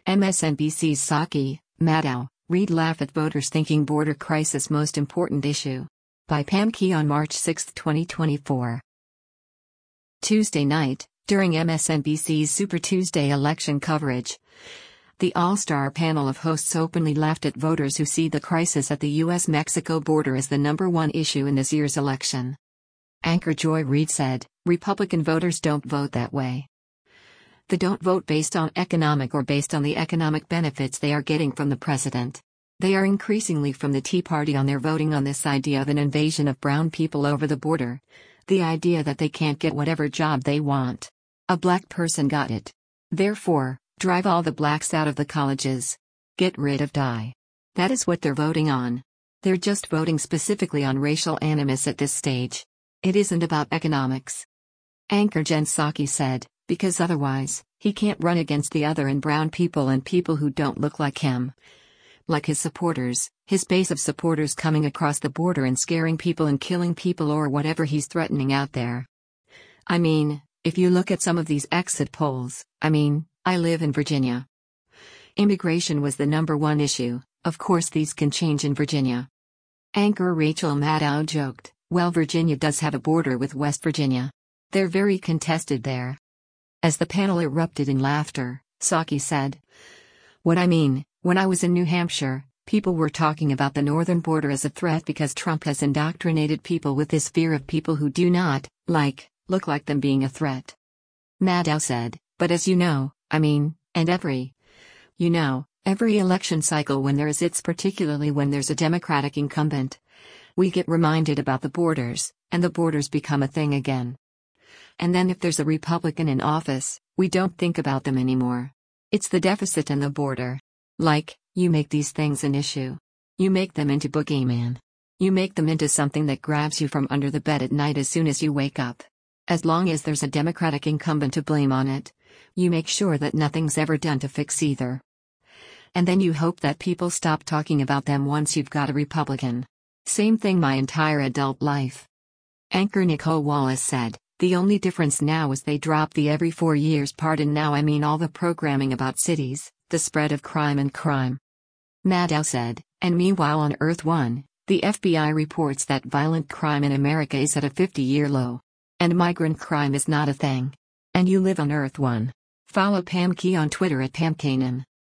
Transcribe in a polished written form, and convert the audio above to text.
MSNBC's Psaki, Maddow, Reid laugh at voters thinking border crisis most important issue. By Pam Key on March 6, 2024. Tuesday night, during MSNBC's Super Tuesday election coverage, the all-star panel of hosts openly laughed at voters who see the crisis at the U.S.-Mexico border as the number one issue in this year's election. Anchor Joy Reid said, "Republican voters don't vote that way. They don't vote based on economic or based on the economic benefits they are getting from the president. They are increasingly from the Tea Party on their voting on this idea of an invasion of brown people over the border. The idea that they can't get whatever job they want. A black person got it. Therefore, drive all the blacks out of the colleges. Get rid of DEI. That is what they're voting on. They're just voting specifically on racial animus at this stage. It isn't about economics." Anchor Jen Psaki said, "Because otherwise, he can't run against the other and brown people and people who don't look like him. Like his supporters, his base of supporters coming across the border and scaring people and killing people or whatever he's threatening out there. I mean, if you look at some of these exit polls, I live in Virginia. Immigration was the number one issue. Of course these can change in Virginia." Anchor Rachel Maddow joked, "Well, Virginia does have a border with West Virginia. They're very contested there." As the panel erupted in laughter, Psaki said, "What I mean, when I was in New Hampshire, people were talking about the northern border as a threat because Trump has indoctrinated people with this fear of people who do not, look like them being a threat." Maddow said, "But as you know, and every election cycle when there is it's particularly when there's a Democratic incumbent, we get reminded about the borders, and the borders become a thing again. And then if there's a Republican in office, we don't think about them anymore. It's the deficit and the border. You make these things an issue. You make them into boogeyman. You make them into something that grabs you from under the bed at night as soon as you wake up. As long as there's a Democratic incumbent to blame on it, you make sure that nothing's ever done to fix either. And then you hope that people stop talking about them once you've got a Republican. Same thing my entire adult life." Anchor Nicole Wallace said, "The only difference now is they dropped the every 4 years part and now all the programming about cities, the spread of crime and crime." Maddow said, "And meanwhile on Earth 1, the FBI reports that violent crime in America is at a 50-year low. And migrant crime is not a thing. And you live on Earth 1. Follow Pam Key on Twitter at PamKanan.